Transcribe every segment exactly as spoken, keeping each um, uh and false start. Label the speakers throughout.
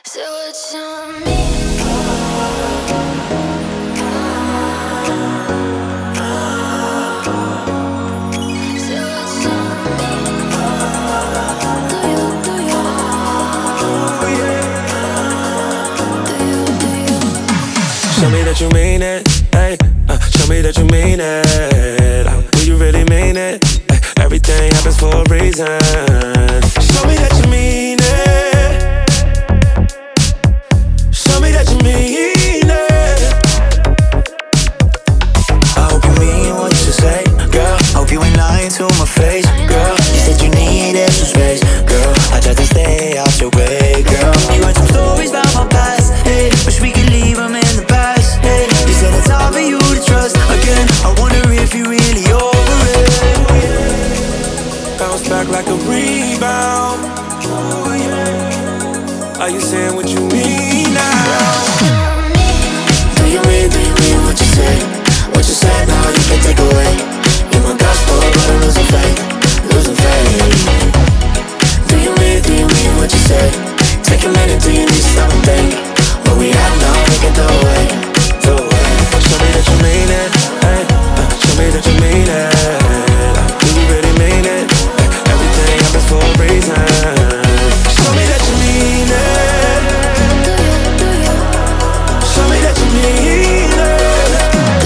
Speaker 1: So what's on me? So what's on me? Do you, do you? Do you, do you?
Speaker 2: Show me that you mean it, hey. Uh, show me that you mean it. Uh, do you really mean it? Ay, everything happens for a reason. Show me that you mean it. Show me that you mean it.
Speaker 3: I hope you mean what you say, girl. Hope you ain't lying to my face, girl. You said you needed some space, girl. I tried to stay out your way, girl. You heard some stories about my past, hey. Wish we could leave them in the past, hey. You said it's hard for you to trust again. I wonder if you really over it.
Speaker 2: Bounce back like a rebound. Are you saying what you mean now?
Speaker 3: Do you mean, do you mean what you say? What you said now you can take away. You're my gospel, but I'm losing faith, losing faith. Do you mean, do you mean what you say? Take a minute, do you need to stop and think? What we have now, we can throw away, throw away.
Speaker 2: Show me that you mean it, hey. Uh, show me that you mean it. Uh, do you really mean it? Ay, everything happens for a reason. Show me that you mean it. Show me that you mean it.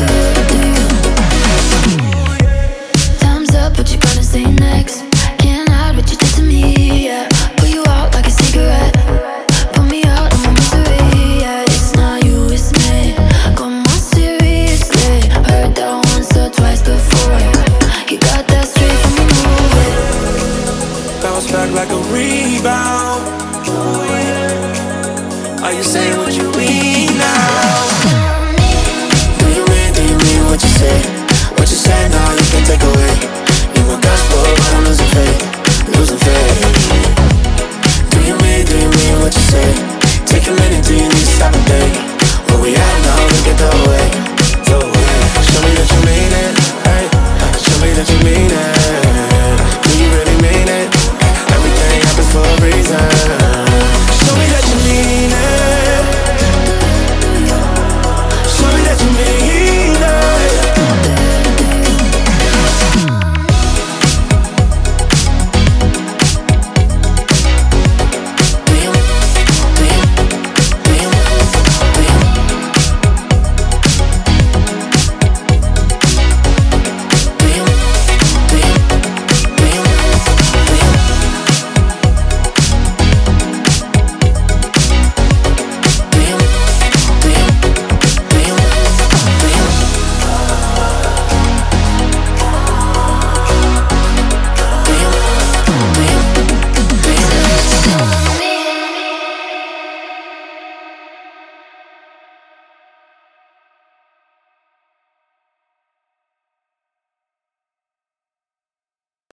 Speaker 1: Time's up, what you gonna say next? Can't hide what you did to me, yeah. Put you out like a cigarette. Put me out of my misery, yeah. It's not you, it's me. Come on, seriously. Heard that once or twice before. You got that straight from the movie.
Speaker 2: Bounce back like a rebound. Are you saying what you